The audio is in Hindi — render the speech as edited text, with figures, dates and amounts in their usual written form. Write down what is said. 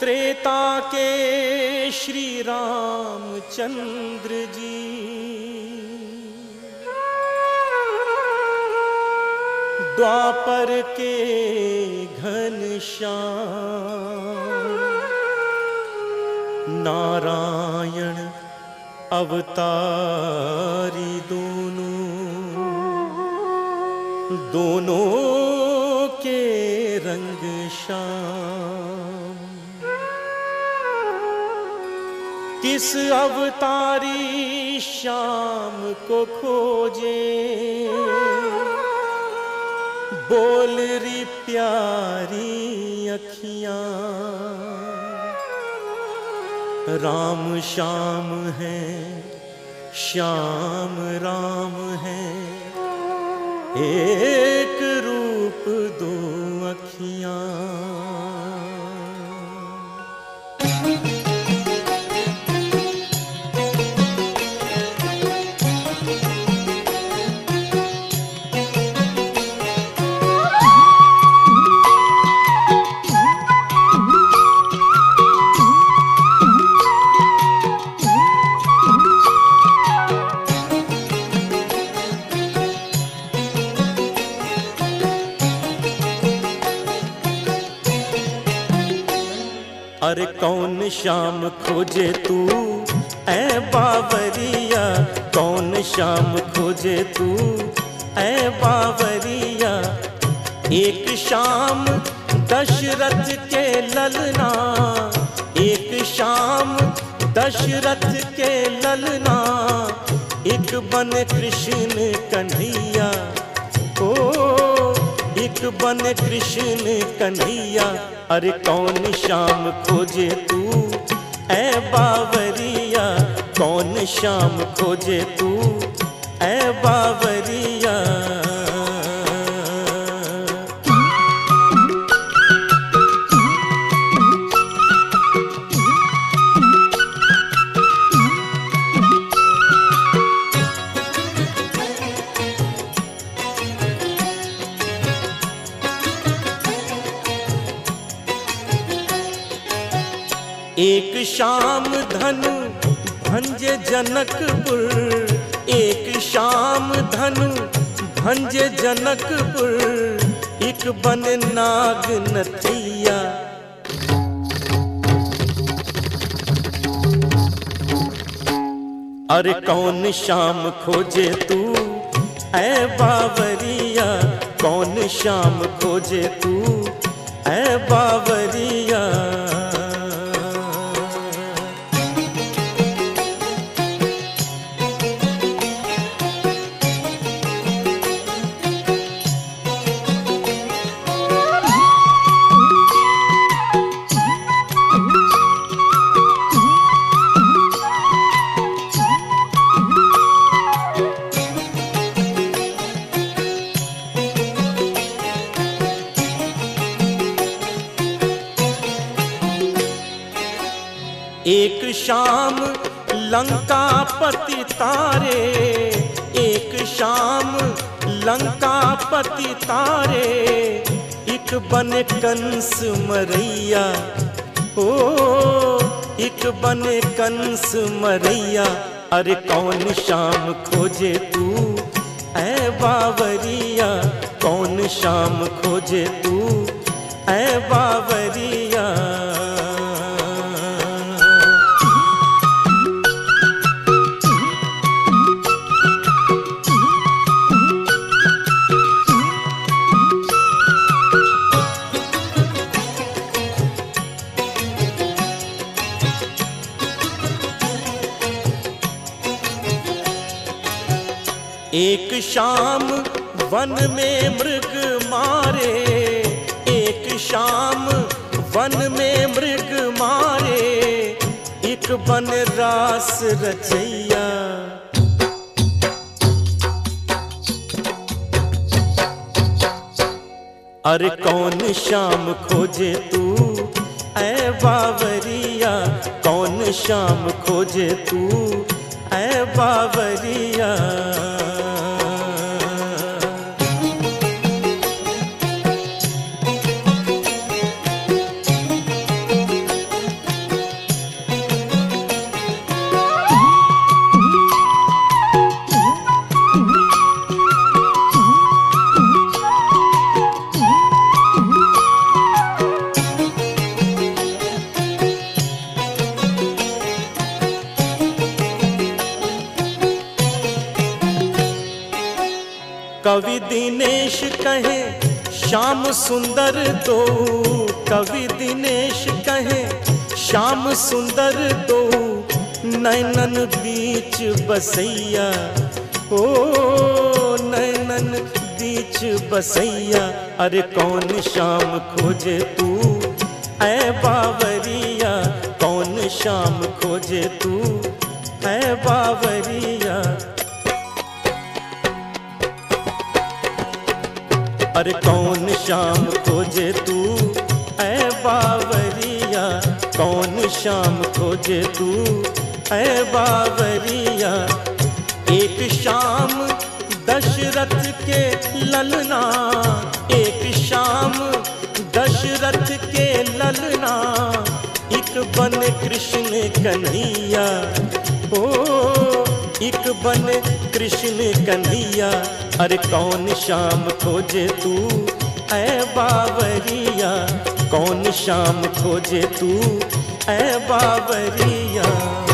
त्रेता के श्री रामचंद्र जी, द्वापर के घनश्याम, नारायण अवतारी दोनों के रंग श्याम। किस अवतारी श्याम को खोजे, बोल री प्यारी अखियां। राम श्याम है, श्याम राम है, एक रूप दो अखियां। अरे कौन श्याम खोजे तू ऐ बावरिया, कौन श्याम खोजे तू ऐ बावरिया। एक श्याम दशरथ के ललना, एक श्याम दशरथ के ललना। एक बन कृष्ण कन्हैया, ओ एक बन कृष्ण कन्हैया। अरे कौन श्याम खोजे तू ऐ बावरिया, कौन श्याम खोजे तू ऐ बावरिया। एक श्याम धनु भंजे जनकपुर, एक श्याम धनु भंजे जनकपुर। एक बन नाग नथिया, अरे कौन श्याम खोजे तू ऐ बावरिया, कौन श्याम खोजे तू ऐ बावरिया। एक श्याम लंकापति तारे, एक श्याम लंकापति तारे। एक बन कंस मरैया, ओ एक बन कंस मरैया। अरे कौन श्याम खोजे तू ऐ बावरिया, कौन श्याम खोजे तू ऐ बावरिया। एक श्याम वन में मृग मारे, एक श्याम वन में मृग मारे। एक बन रास रचैया, अरे कौन श्याम खोजे तू ऐ बावरिया, कौन श्याम खोजे तू ऐ बावरिया। कवि दिनेश कहे श्याम सुंदर दो, कवि दिनेश कहे श्याम सुंदर दो, नैनन बीच बसैया, ओ नैनन बीच बसैया। अरे कौन श्याम खोजे तू ऐ बावरिया, कौन श्याम खोजे तू ऐ बावरिया। अरे कौन श्याम खोजे तू ऐ बावरिया, कौन श्याम खोजे तू ऐ बावरिया। एक श्याम दशरथ के ललना, एक श्याम दशरथ के ललना, एक बन कृष्ण कन्हैया, ओ एक बन कृष्ण कन्हैया। अरे कौन श्याम खोजे तू ऐ बावरिया, कौन श्याम खोजे तू ऐ बावरिया।